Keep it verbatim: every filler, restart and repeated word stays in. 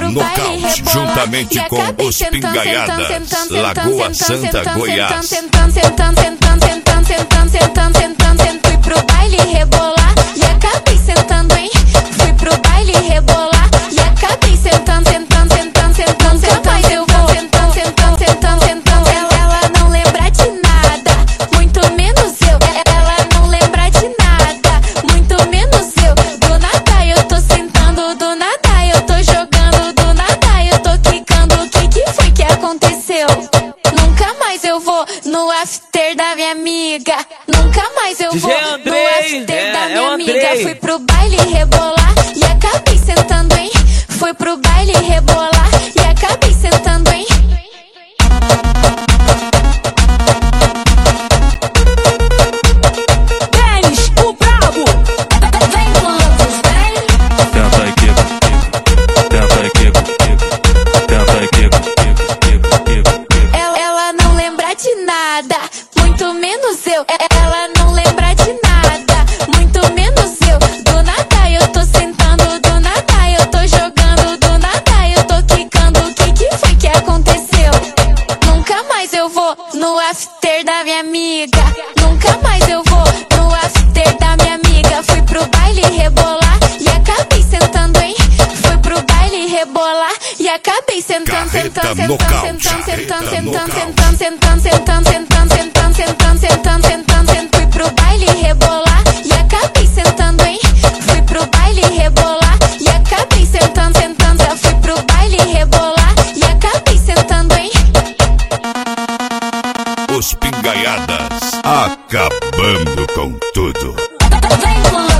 nocaute, juntamente com os Pingaiadas, Lagoa Santa, Goiás. Sentando, sentando, sentando, sentando, sentando, sentando, sentando, sentando. Fui pro baile rebolar e acabei sentando, hein? Fui pro baile rebolar e acabei sentando, sentando, sentando, sentando, sentando. Eu vou sentando, sentando, sentando, sentando. Ela não lembra de nada, muito menos eu. Ela não lembra de nada, muito menos eu. Do nada eu tô sentando, do nada eu tô jogando, do nada eu tô quicando. O que que foi que aconteceu? Nunca mais eu vou no after da minha amiga. Nunca mais eu vou no after é, da minha é amiga. Fui pro baile rebolar e acabei sentando, hein? Fui pro baile rebolar e acabei sentando, hein? Denis, o brabo! Vem com outros, vem! Tenta aí, Kiko, tenta aí, Kiko, tenta aí, Kiko, Kiko, Kiko. Ela, ela não lembra de nada, muito menos eu. Ela não lembra de nada, muito menos eu. Do nada eu tô sentando, do nada eu tô jogando, do nada eu tô quicando. O que que foi que aconteceu? Nunca mais eu vou no after da minha amiga. Nunca mais eu vou no after da minha amiga. Fui pro baile rebolar e acabei sentando, hein? Fui pro baile rebolar e acabei sentando, sentando, sentando, sentando, sentando, sentando, sentando, sentando, sentando, sentando, sentando, sentando, sentando, sentando, sentando. Fui pro baile rebolar e acabei sentando, hein? Fui pro baile rebolar e acabei sentando, sentando. Já fui pro baile rebolar e acabei sentando, hein? Os Pingaiadas, acabando com tudo. Vem com